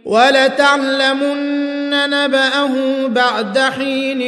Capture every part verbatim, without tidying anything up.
ولتعلمن نبأه بعد حين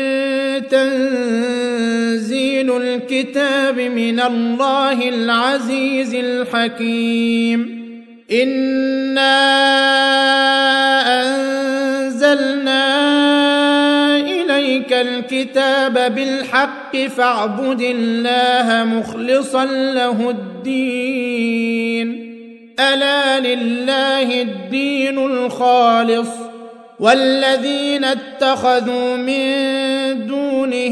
تنزيل الكتاب من الله العزيز الحكيم إنا أنزلنا إليك الكتاب بالحق فاعبد الله مخلصا له الدين ألا لله الدين الخالص والذين اتخذوا من دونه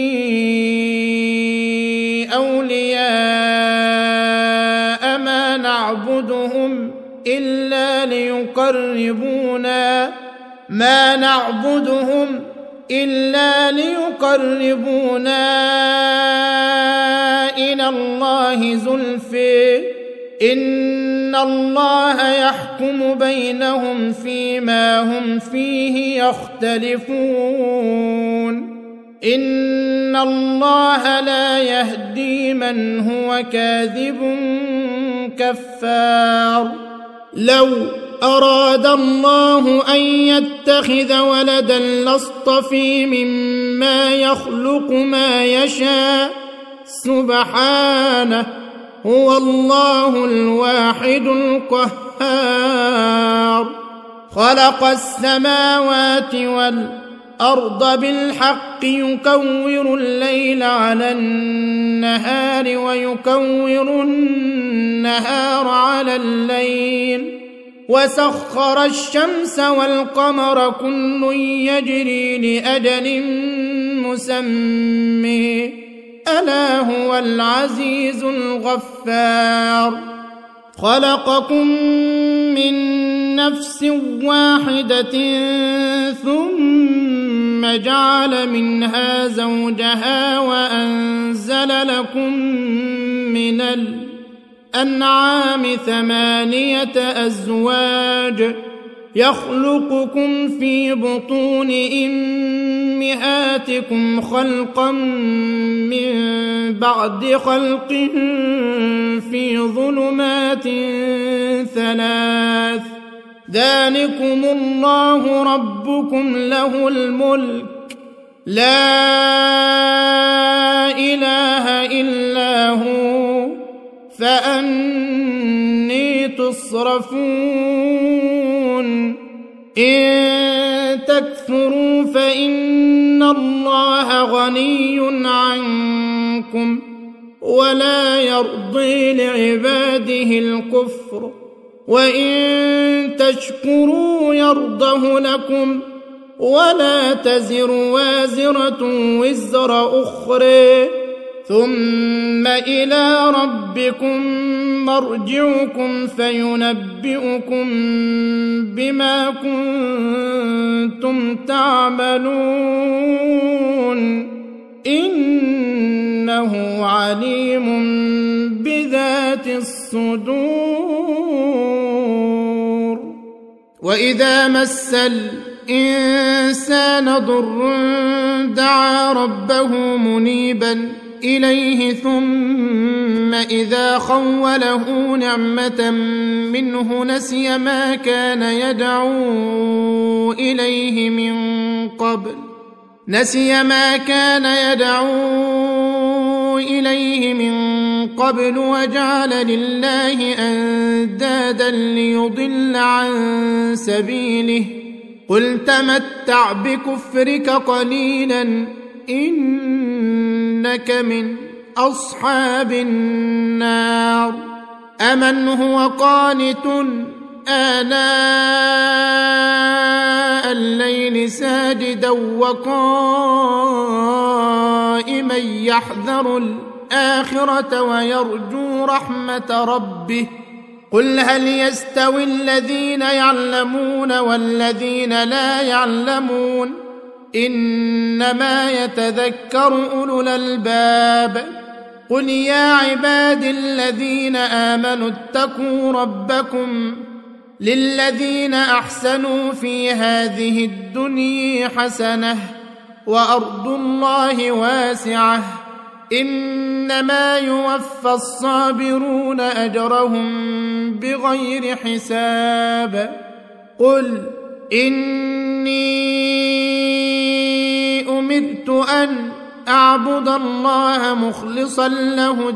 أولياء ما نعبدهم إلا ليقربونا ما نعبدهم إلا ليقربونا إلى الله زلفى إن الله يحكم بينهم فيما هم فيه يختلفون إن الله لا يهدي من هو كاذب كفار لو أراد الله أن يتخذ ولدا لاصطفى مما يخلق ما يشاء سبحانه هو الله الواحد القهار خلق السماوات والأرض بالحق يكور الليل على النهار ويكور النهار على الليل وسخر الشمس والقمر كل يجري لأجل مسمى ألا هو العزيز الغفار خلقكم من نفس واحدة ثم جعل منها زوجها وأنزل لكم من الأنعام ثمانية أزواج يخلقكم في بطون أمهاتكم خلقا من بعد خلق في ظلمات ثلاث ذلكم الله ربكم له الملك لا إله إلا هو فأني تصرفون إن تكفروا فإن الله غني عنكم ولا يرضي لعباده الكفر وإن تشكروا يرضه لكم ولا تزر وازرة وزر أخرى ثم إلى ربكم مرجعكم فينبئكم بما كنتم تعملون إنه عليم بذات الصدور وإذا مس الإنسان ضر دعا ربه منيبا إليه ثم إذا خوله نعمة منه نسي ما كان يدعو إليه من قبل نسي ما كان يدعو إليه من قبل وجعل لله أندادا ليضل عن سبيله قل تمتع بكفرك قليلا إنك من أصحاب النار أمن هو قانت آناء الليل ساجدا وقائما يحذر الآخرة ويرجو رحمة ربه قل هل يستوي الذين يعلمون والذين لا يعلمون إنما يتذكر أولو الألباب قل يا عباد الذين آمنوا اتقوا ربكم للذين أحسنوا في هذه الدنيا حسنة وأرض الله واسعة إنما يوفى الصابرون أجرهم بغير حساب قل إني أمرت أن أعبد الله مخلصا له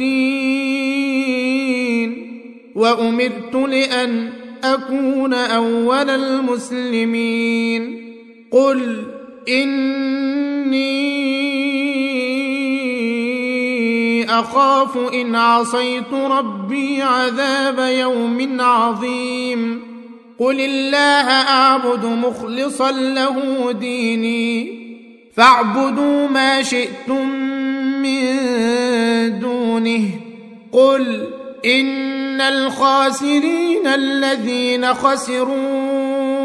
الدين وأمرت لأن أكون أول المسلمين قل إني أخاف إن عصيت ربي عذاب يوم عظيم قل الله أعبد مخلصا له ديني فاعبدوا ما شئتم من دونه قل إن الخاسرين الذين خسروا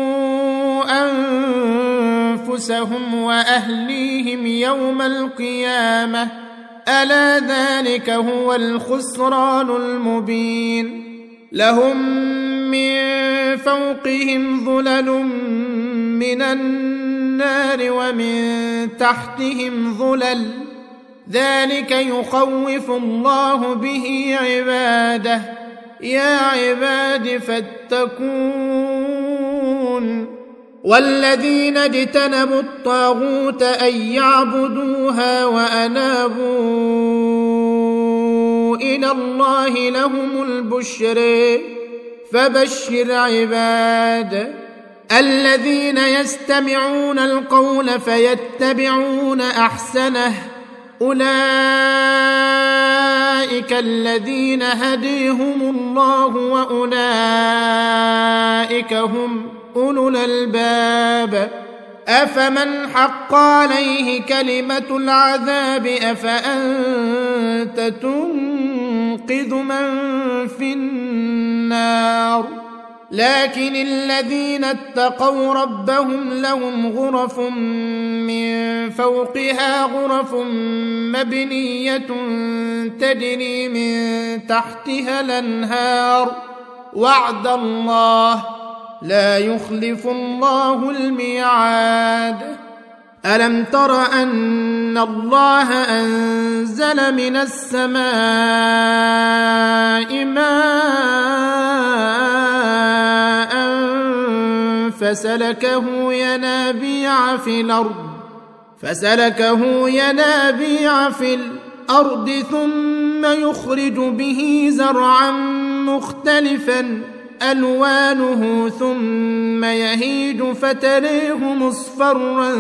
أنفسهم وأهليهم يوم القيامة ألا ذلك هو الخسران المبين لهم من فوقهم ظلل من النار ومن تحتهم ظلل ذلك يخوف الله به عباده يا عباد فاتقون والذين اجتنبوا الطاغوت أن يعبدوها وأنابوا إلى الله لهم البشر فبشر عباد الذين يستمعون القول فيتبعون أحسنه أولئك الذين هديهم الله وأولئك هم أولو الألباب أفمن حق عليه كلمة العذاب أفأنت تنقذ من في النار لكن الذين اتقوا ربهم لهم غرف من فوقها غرف مبنية تجري من تحتها الأنهار وعد الله لا يخلف الله الميعاد ألم تر أن الله أنزل من السماء ماء فسلكه ينابيع في الأرض فسلكه ينابيع في الأرض ثم يخرج به زرعا مختلفا ألوانه ثم يهيج فتريه مصفرا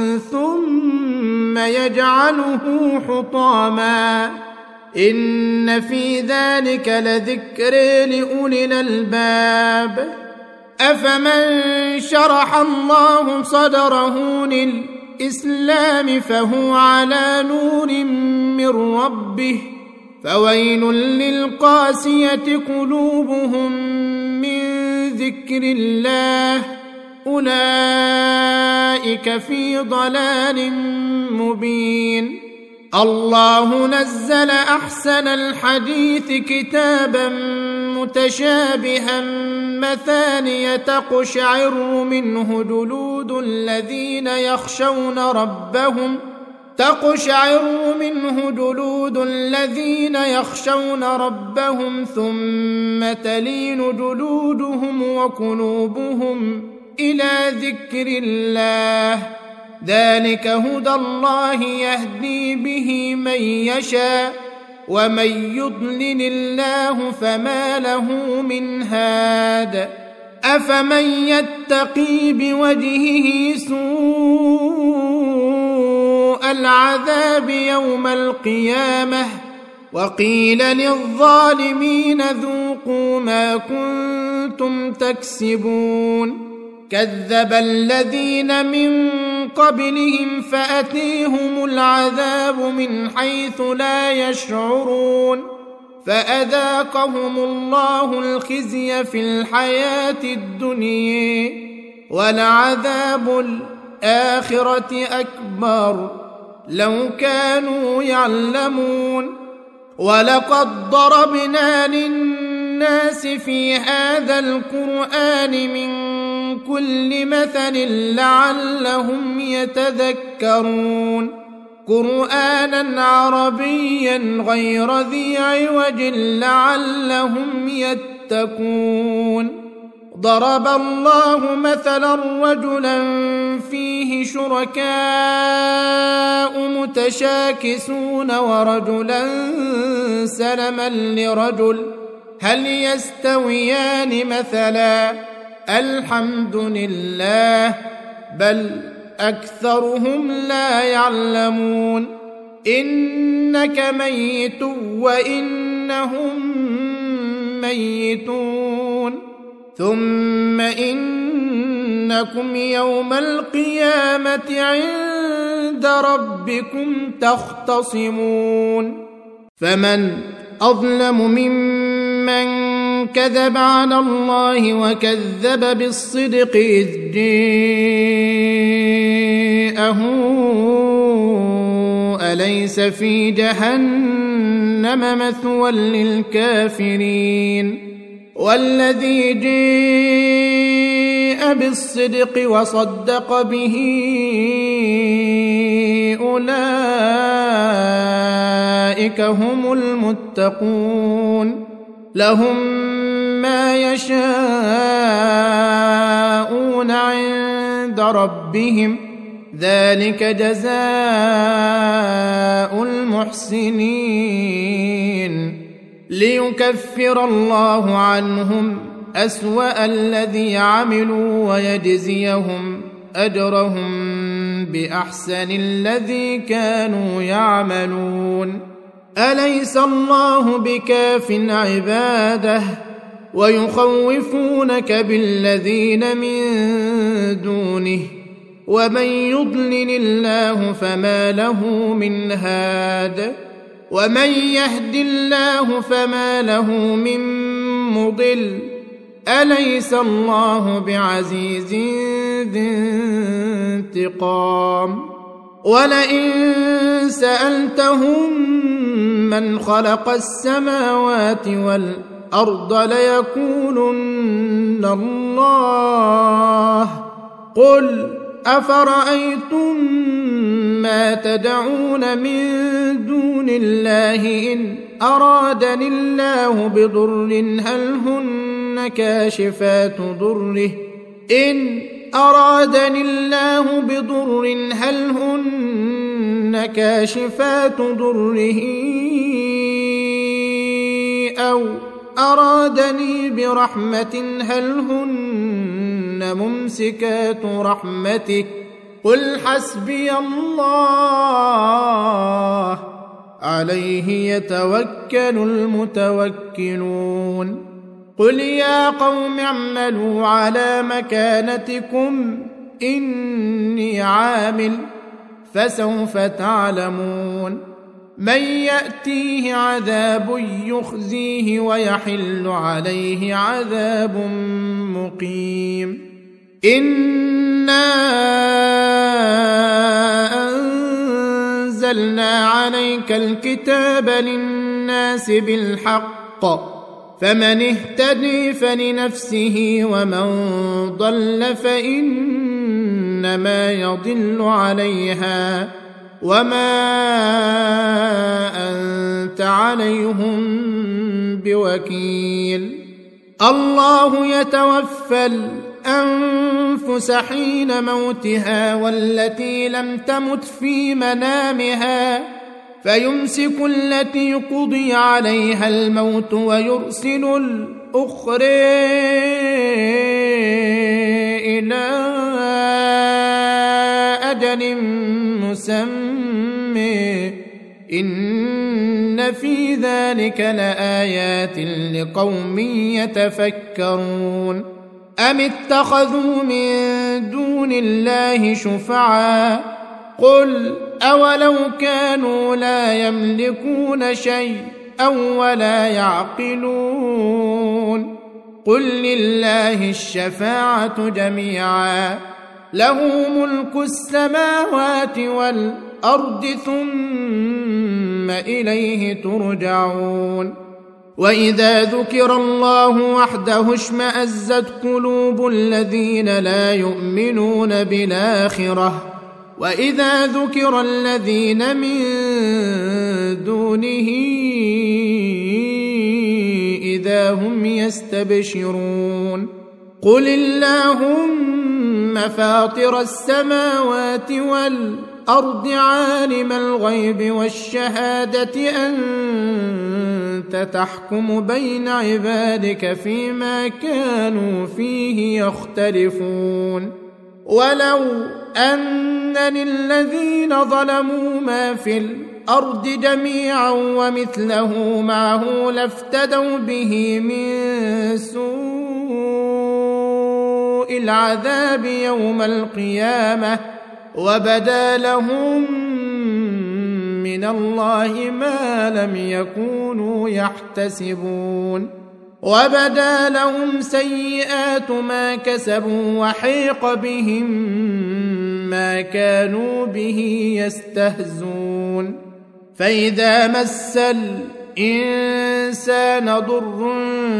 ثم يجعله حطاما إن في ذلك لذكر لأولي الألباب أفمن شرح الله صدره للإسلام فهو على نور من ربه فويل للقاسية قلوبهم من ذكر الله أولئك في ضلال مبين الله نزل أحسن الحديث كتابا متشابها مثانية تقشعر منه جلود الذين يخشون ربهم تقشعر منه جلود الذين يخشون ربهم ثم تلين جلودهم وقلوبهم إلى ذكر الله ذلك هدى الله يهدي به من يشاء ومن يضلل الله فما له من هاد أفمن يتقي بوجهه سوء العذاب يوم القيامة وقيل للظالمين ذوقوا ما كنتم تكسبون كذب الذين من قبلهم فأتيهم العذاب من حيث لا يشعرون فأذاقهم الله الخزي في الحياة الدنيا ولعذاب الآخرة أكبر لو كانوا يعلمون ولقد ضربنا للناس في هذا القرآن من كل مثل لعلهم يتذكرون قرآنا عربيا غير ذي عوج لعلهم يتقون ضرب الله مثلا رجلا فيه شركاء متشاكسون ورجلا سلما لرجل هل يستويان مثلا الحمد لله بل أكثرهم لا يعلمون إنك ميت وإنهم ميتون ثم إنكم يوم القيامة عند ربكم تختصمون فمن أظلم ممن كذب على الله وكذب بالصدق إذ جاءه أليس في جهنم مثوى للكافرين والذي جاء بالصدق وصدق به أولئك هم المتقون لهم ما يشاءون عند ربهم ذلك جزاء المحسنين ليكفر الله عنهم أسوأ الذي عملوا ويجزيهم أجرهم بأحسن الذي كانوا يعملون أليس الله بكاف عباده ويخوفونك بالذين من دونه ومن يضلل الله فما له من هاد ومن يهد الله فما له من مضل أليس الله بعزيز ذي انتقام ولئن سألتهم من خلق السماوات والأرض ليقولن الله قل أفرأيتم ما تدعون من دون الله إن أرادني الله بضر هل هن كاشفات ضره إن أرادني الله بضر هل هن كاشفات ضره أو أرادني برحمة هل هن ممسكات رحمته قل حسبي الله عليه يتوكل المتوكلون قل يا قوم اعملوا على مكانتكم إني عامل فسوف تعلمون من يأتيه عذاب يخزيه ويحل عليه عذاب مقيم إنا أنزلنا عليك الكتاب للناس بالحق فمن اهتدي فلنفسه ومن ضل فإنما يضل عليها وما أنت عليهم بوكيل الله يتوفى الأنفس حين موتها والتي لم تمت في منامها فيمسك التي قضي عليها الموت ويرسل الأخرى إلى أجل مسمى إن في ذلك لآيات لقوم يتفكرون أم اتخذوا من دون الله شفعاء قل أولو كانوا لا يملكون شيئا ولا يعقلون قل لله الشفاعة جميعا له ملك السماوات والأرض ثم إليه ترجعون وإذا ذكر الله وحده اشمأزت قلوب الذين لا يؤمنون بالآخرة وإذا ذكر الذين من دونه إذا هم يستبشرون قل اللهم فاطر السماوات والأرض عالم الغيب والشهادة أنت تحكم بين عبادك فيما كانوا فيه يختلفون ولو أن للذين ظلموا ما في الأرض جميعا ومثله معه لافتدوا به من سوء العذاب يوم القيامة وبدا لهم من الله ما لم يكونوا يحتسبون وبدا لهم سيئات ما كسبوا وحيق بهم ما كانوا به يستهزون فإذا مس الإنسان ضر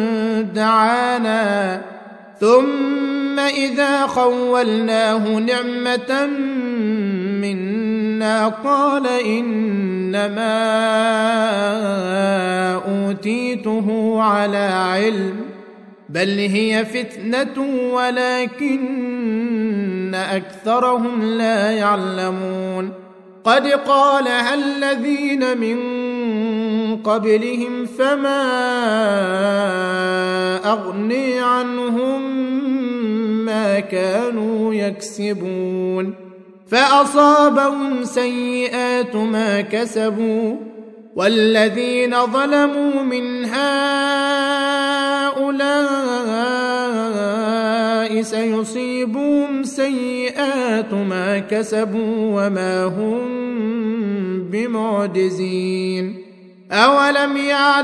دعانا ثم إذا خولناه نعمة منا قال إنما أوتيته على علم بل هي فتنة ولكن أكثرهم لا يعلمون قد قالها الذين من قبلهم فما أغني عنهم ما كانوا يكسبون فأصابهم سيئات ما كسبوا والذين ظلموا من هؤلاء سيصيبهم سيئات ما كسبوا وما هم بمعجزين أولم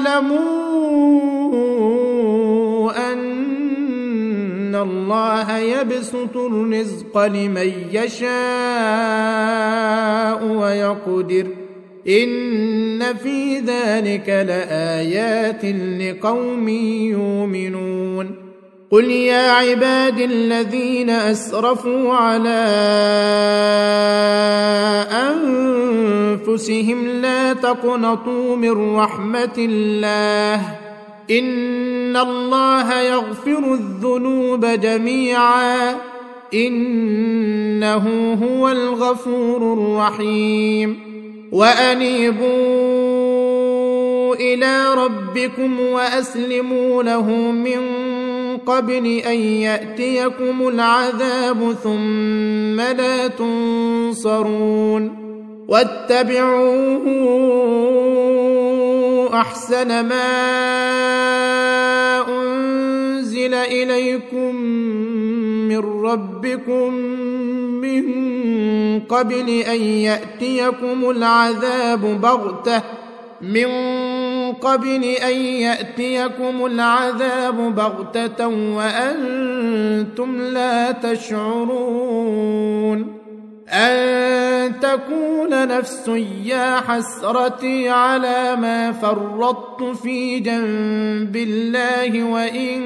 يعلموا أن الله يبسط الرزق لمن يشاء ويقدر إن في ذلك لآيات لقوم يؤمنون قل يا عبادي الذين أسرفوا على أنفسهم لا تقنطوا من رحمة الله إن الله يغفر الذنوب جميعا إنه هو الغفور الرحيم وأنيبوا إلى ربكم وأسلموا له من قبل أن يأتيكم العذاب ثم لا تنصرون واتبعوا أحسن ما أنزل إليكم من ربكم من قبل أن يأتيكم العذاب بغتة من قبل أن يأتيكم العذاب بغتة وأنتم لا تشعرون أن تكون نفس يا حسرتي على ما فرطت في جنب الله وإن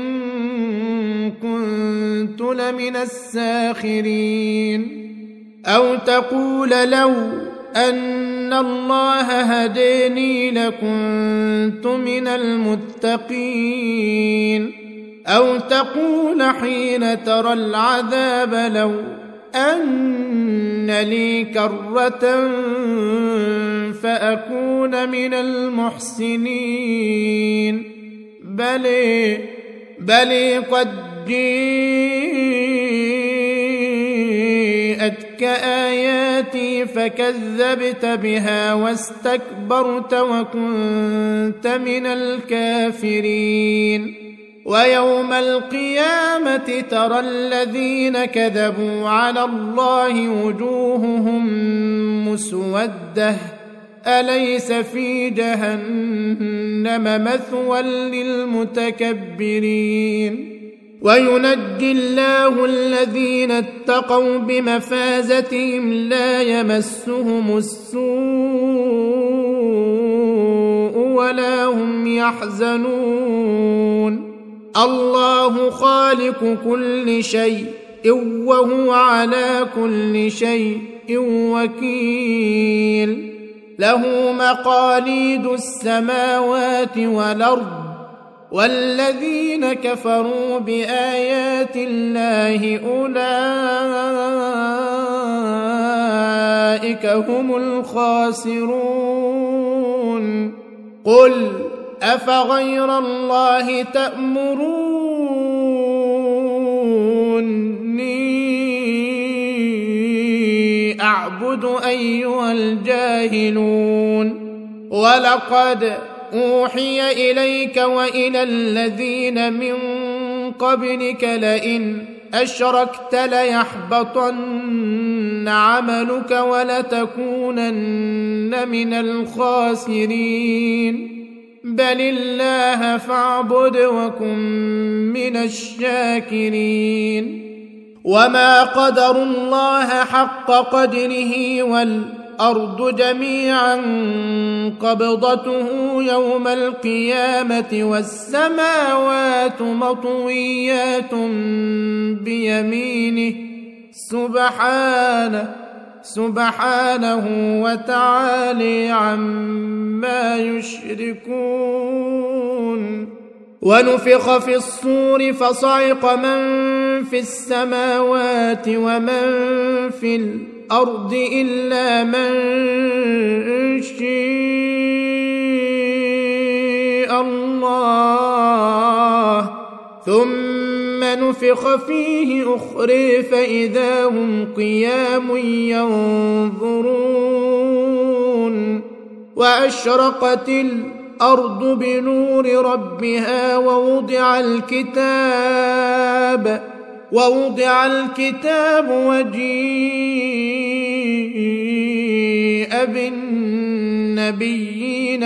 كنت لمن الساخرين أو تقول لو أن الله هديني لكنت من المتقين أو تقول حين ترى العذاب لو أن لي كرة فأكون من المحسنين بل بل قد جاءتك آياتي فكذبت بها واستكبرت وكنت من الكافرين ويوم القيامة ترى الذين كذبوا على الله وجوههم مسودة أليس في جهنم مثوى للمتكبرين وينجي الله الذين اتقوا بمفازتهم لا يمسهم السوء ولا هم يحزنون الله خالق كل شيء وهو على كل شيء وكيل له مقاليد السماوات والأرض والذين كفروا بآيات الله أولئك هم الخاسرون قل أفغير الله تأمروني أعبد أيها الجاهلون ولقد أوحي إليك وإلى الذين من قبلك لئن أشركت ليحبطن عملك ولتكونن من الخاسرين بل الله فاعبد وكن من الشاكرين وما قدروا الله حق قدره والأرض جميعا قبضته يوم القيامة والسماوات مطويات بيمينه سبحانه سبحانه وتعالى عما يشركون ونفخ في الصور فصعق من في السماوات ومن في الأرض إلا من شاء الله ثم نفخ فيه أخرى فإذا هم قيام ينظرون وأشرقت الأرض بنور ربها ووضع الكتاب ووضع الكتاب وجيء بالنبيين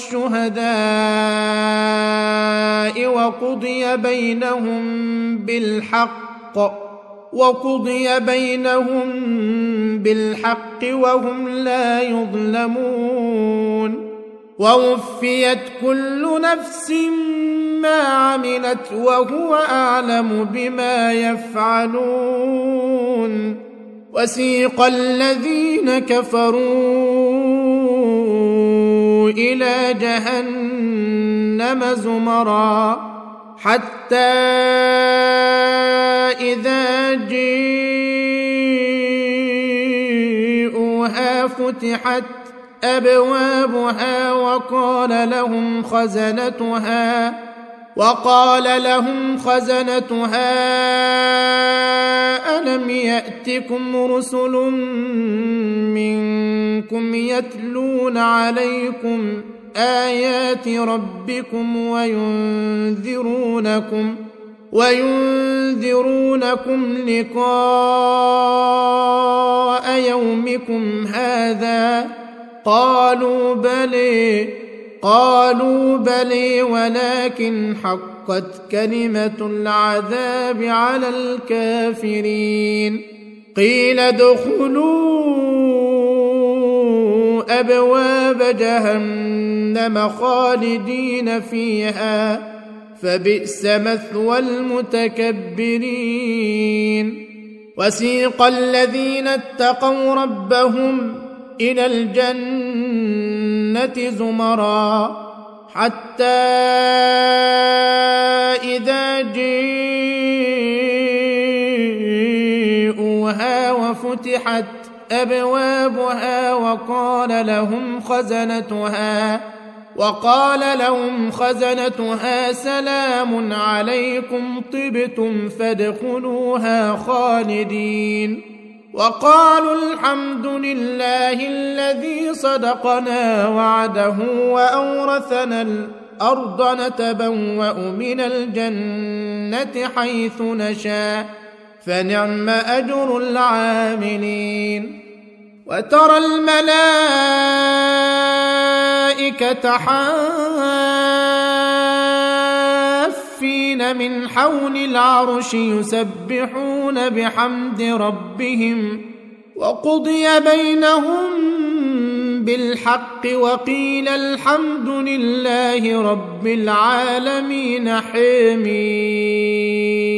والشهداء وقضي بينهم بالحق وقضي بينهم بالحق وهم لا يظلمون ووفيت كل نفس ما عملت وهو أعلم بما يفعلون وسيق الذين كفروا إلى جهنم زمرا حتى إذا جاءوها فتحت أبوابها وقال لهم خزنتها وقال لهم خزنتها ألم يأتكم رسل منكم يتلون عليكم آيات ربكم وينذرونكم وينذرونكم لقاء يومكم هذا قالوا بلى قالوا بلى ولكن حقت كلمة العذاب على الكافرين قيل ادخلوا أبواب جهنم خالدين فيها فبئس مثوى المتكبرين وسيق الذين اتقوا ربهم إلى الجنة زمرا حتى إذا جاءوها وفتحت أبوابها وقال لهم خزنتها وقال لهم خزنتها سلام عليكم طبتم فادخلوها خالدين وقالوا الحمد لله الذي صدقنا وعده وأورثنا الأرض نتبوأ من الجنة حيث نشاء فنعم أجر العاملين وترى الملائكة حافين من حول العرش يسبحون بحمد ربهم وقضي بينهم بالحق وقيل الحمد لله رب العالمين حميد